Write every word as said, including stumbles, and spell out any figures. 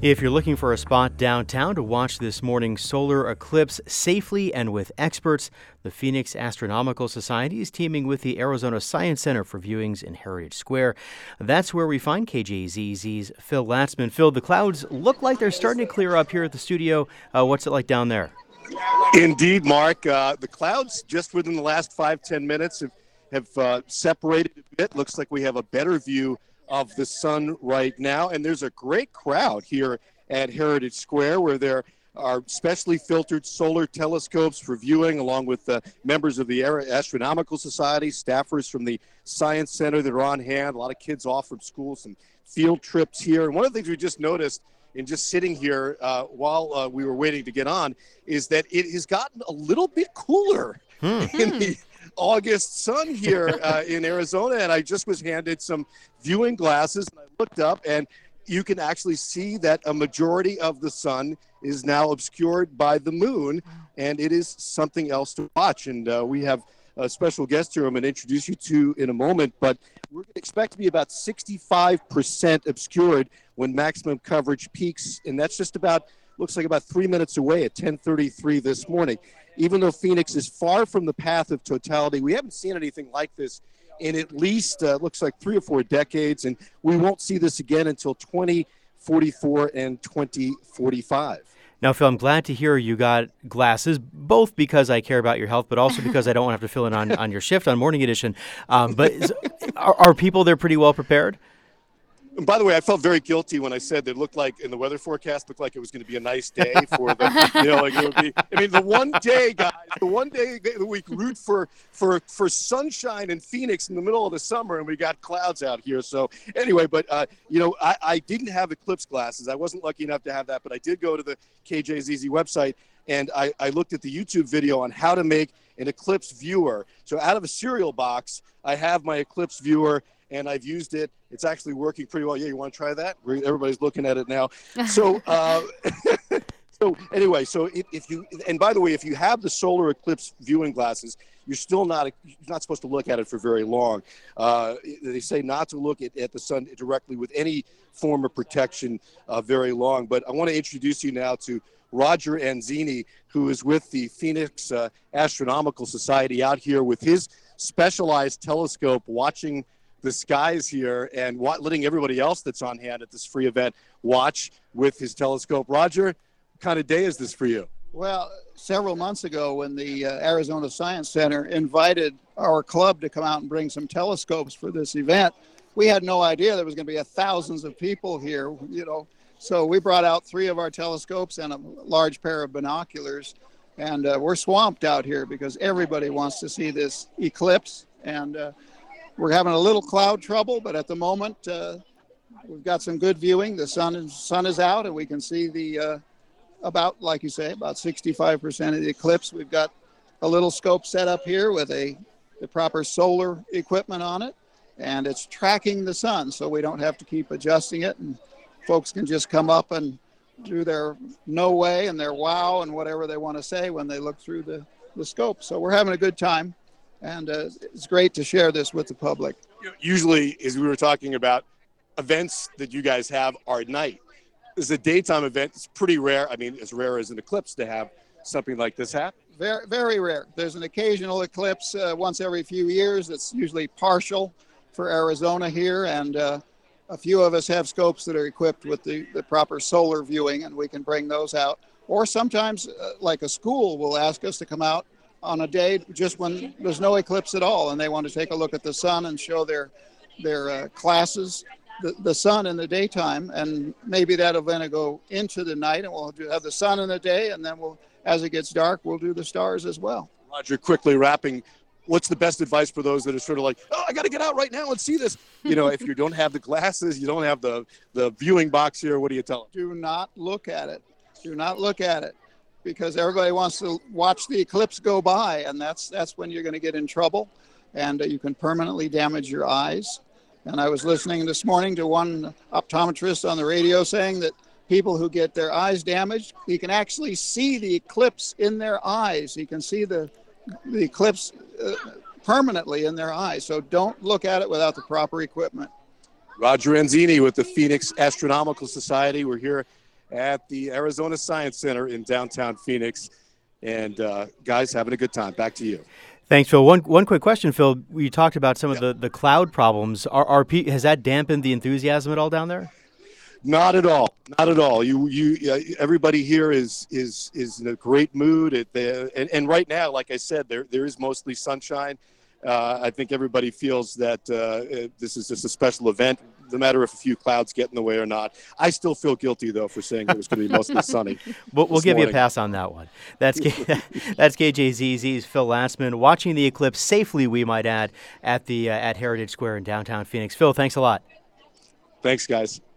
If you're looking for a spot downtown to watch this morning's solar eclipse safely and with experts, the Phoenix Astronomical Society is teaming with the Arizona Science Center for viewings in Heritage Square. That's where we find K J Z Z's Phil Latzman. Phil, the clouds look like they're starting to clear up here at the studio. Uh, what's it like down there? Indeed, Mark. Uh, the clouds just within the last five, ten minutes have, have uh, separated a bit. Looks like we have a better view of the sun right now. And there's a great crowd here at Heritage Square where there are specially filtered solar telescopes for viewing, along with uh, members of the Astronomical Society, staffers from the Science Center that are on hand, a lot of kids off from school, some field trips here. And one of the things we just noticed in just sitting here uh, while uh, we were waiting to get on is that it has gotten a little bit cooler hmm. in the August sun here uh, in Arizona. And I just was handed some viewing glasses and I looked up and you can actually see that a majority of the sun is now obscured by the moon, and it is something else to watch. And uh, we have a special guest here I'm going to introduce you to in a moment, but we're going to expect to be about sixty-five percent obscured when maximum coverage peaks, and that's just about, looks like about three minutes away at ten thirty-three this morning. Even though Phoenix is far from the path of totality, we haven't seen anything like this in at least, uh, looks like three or four decades, and we won't see this again until twenty forty-four and twenty forty-five. Now, Phil, I'm glad to hear you got glasses, both because I care about your health, but also because I don't want to have to fill in on, on your shift on Morning Edition. Um, but is, are, are people there pretty well prepared? And by the way, I felt very guilty when I said that it looked like in the weather forecast looked like it was going to be a nice day for the, you know, like it would be. I mean, the one day, guys, the one day that we root for for for sunshine in Phoenix in the middle of the summer, and we got clouds out here. So anyway, but uh, you know, I, I didn't have eclipse glasses. I wasn't lucky enough to have that, but I did go to the K J Z Z website and I, I looked at the YouTube video on how to make an eclipse viewer. So out of a cereal box, I have my eclipse viewer. And I've used it. It's actually working pretty well. Yeah, you want to try that? Everybody's looking at it now. So, uh, so anyway, so if, if you, and by the way, if you have the solar eclipse viewing glasses, you're still not, you're not supposed to look at it for very long. Uh, they say not to look at, at the sun directly with any form of protection uh, very long. But I want to introduce you now to Roger Anzini, who is with the Phoenix uh, Astronomical Society out here with his specialized telescope watching the skies here and what, letting everybody else that's on hand at this free event watch with his telescope. Roger, what kind of day is this for you? Well, several months ago when the uh, Arizona Science Center invited our club to come out and bring some telescopes for this event, we had no idea there was going to be a thousands of people here, you know. So we brought out three of our telescopes and a large pair of binoculars, and uh, we're swamped out here because everybody wants to see this eclipse. And uh, we're having a little cloud trouble, but at the moment, uh, we've got some good viewing. The sun is, sun is out, and we can see the, uh, about, like you say, about sixty-five percent of the eclipse. We've got a little scope set up here with a the proper solar equipment on it, and it's tracking the sun, so we don't have to keep adjusting it, and folks can just come up and do their no way and their wow and whatever they want to say when they look through the, the scope. So we're having a good time. And uh, it's great to share this with the public. Usually, as we were talking about, events that you guys have are at night. This is a daytime event. It's pretty rare. I mean, as rare as an eclipse to have something like this happen. Very, very rare. There's an occasional eclipse uh, once every few years. It's usually partial for Arizona here. And uh, a few of us have scopes that are equipped with the, the proper solar viewing, and we can bring those out. Or sometimes, uh, like a school will ask us to come out on a day just when there's no eclipse at all, and they want to take a look at the sun and show their their uh, classes the, the sun in the daytime, and maybe that event will go into the night, and we'll do, have the sun in the day, and then we'll, as it gets dark, we'll do the stars as well. Roger, quickly wrapping, what's the best advice for those that are sort of like, oh, I got to get out right now and see this? You know, if you don't have the glasses, you don't have the, the viewing box here, what do you tell them? Do not look at it. Do not look at it. Because everybody wants to watch the eclipse go by, and that's that's when you're going to get in trouble, and uh, you can permanently damage your eyes. And I was listening this morning to one optometrist on the radio saying that people who get their eyes damaged, he can actually see the eclipse in their eyes. He can see the the eclipse uh, permanently in their eyes. So don't look at it without the proper equipment. Roger Anzini with the Phoenix Astronomical Society. We're here at the Arizona Science Center in downtown Phoenix. And uh, guys, having a good time. Back to you. Thanks, Phil. One one quick question, Phil. You talked about some of the, the cloud problems. Are, are pe- has that dampened the enthusiasm at all down there? Not at all. Not at all. You you uh, everybody here is is is in a great mood. It, uh, and, and right now, like I said, there there is mostly sunshine. Uh, I think everybody feels that uh, this is just a special event, no matter if a few clouds get in the way or not. I still feel guilty, though, for saying it was going to be mostly sunny. We'll, we'll give morning. you a pass on that one. That's K- that's K J Z Z's Phil Lassman watching the eclipse safely, we might add, at the uh, at Heritage Square in downtown Phoenix. Phil, thanks a lot. Thanks, guys.